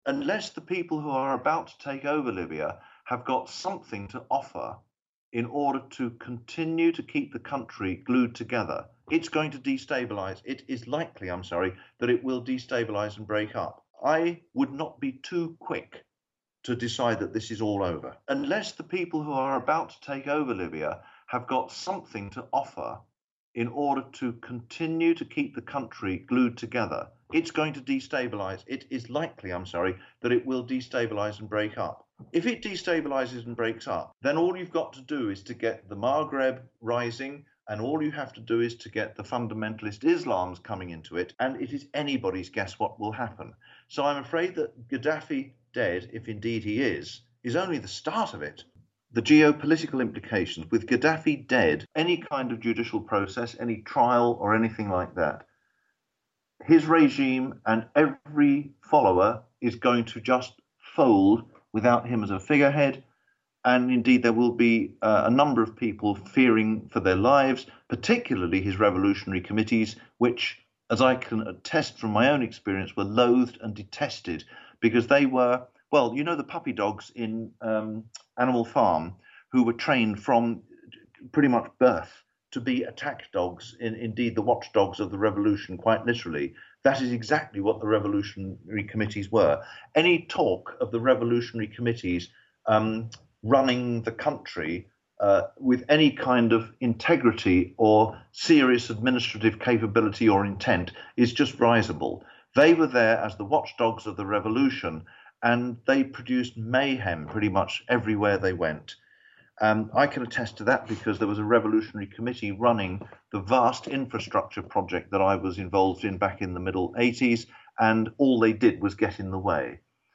unless the people who are about to take over Libya have got something to offer in order to continue to keep the country glued together, it's going to destabilize. It is likely, I'm sorry, that it will destabilize and break up. I would not be too quick to decide that this is all over. Unless the people who are about to take over Libya have got something to offer in order to continue to keep the country glued together, it's going to destabilize. It is likely, I'm sorry, that it will destabilize and break up. If it destabilizes and breaks up, then all you've got to do is to get the Maghreb rising, and all you have to do is to get the fundamentalist Islams coming into it, and it is anybody's guess what will happen. So I'm afraid that Gaddafi dead, if indeed he is only the start of it. The geopolitical implications with Gaddafi dead, any kind of judicial process, any trial or anything like that, his regime and every follower is going to just fold without him as a figurehead. And indeed, there will be a number of people fearing for their lives, particularly his revolutionary committees, which, as I can attest from my own experience, were loathed and detested because they were, well, you know, the puppy dogs in Animal Farm who were trained from pretty much birth to be attack dogs, indeed the watchdogs of the revolution, quite literally. That is exactly what the revolutionary committees were. Any talk of the revolutionary committees running the country with any kind of integrity or serious administrative capability or intent is just risible. They were there as the watchdogs of the revolution, and they produced mayhem pretty much everywhere they went. I can attest to that because there was a revolutionary committee running the vast infrastructure project that I was involved in back in the middle 80s, and all they did was get in the way.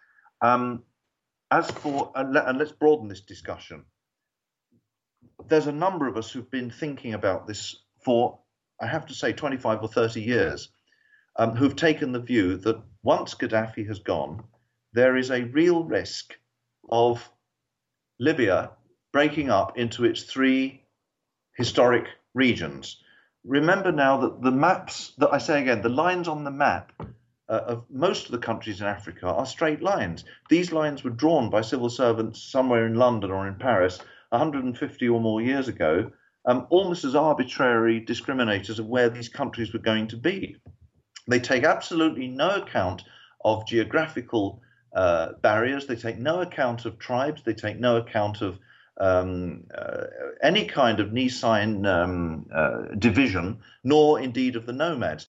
And let's broaden this discussion. There's a number of us who've been thinking about this for, I have to say, 25 or 30 years, who've taken the view that once Gaddafi has gone, there is a real risk of Libya breaking up into its three historic regions. Remember now that the maps, that I say again, the lines on the map of most of the countries in Africa are straight lines. These lines were drawn by civil servants somewhere in London or in Paris 150 or more years ago, almost as arbitrary discriminators of where these countries were going to be. They take absolutely no account of geographical barriers. They take no account of tribes. They take no account of any kind of Nicene division, nor indeed of the nomads.